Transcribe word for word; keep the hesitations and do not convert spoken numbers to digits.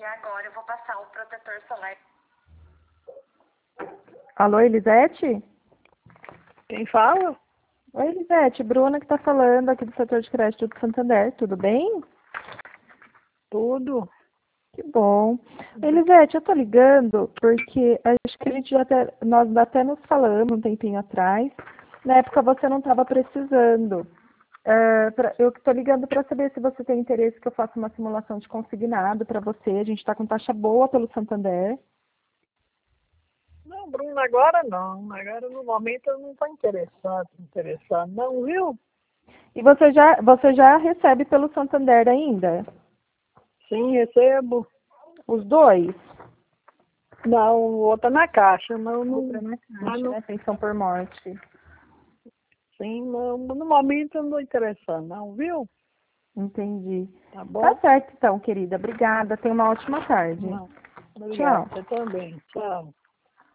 E agora eu vou passar o protetor solar. Alô, Elisete? Quem fala? Oi, Elisete, Bruna que está falando aqui do setor de crédito do Santander, tudo bem? Tudo. Que bom. Elisete, eu tô ligando porque acho que a gente já até, nós até nos falamos um tempinho atrás. Na época você não estava precisando. É, pra- eu estou ligando para saber se você tem interesse que eu faça uma simulação de consignado para você. A gente está com taxa boa pelo Santander. Não, Bruno, agora não. Agora no momento eu não estou interessado, interessado, não, viu? E você já, você já recebe pelo Santander ainda? Sim, recebo. Os dois? Não, o outro é na caixa, mas não. Outra na Mas caixa, não né? Pensão por morte. sim, não, no momento eu não estou interessado, não, viu? Entendi. Tá bom? Tá certo então, querida. Obrigada. Tenha uma ótima tarde. Não. Obrigado, Tchau. você também. Tchau.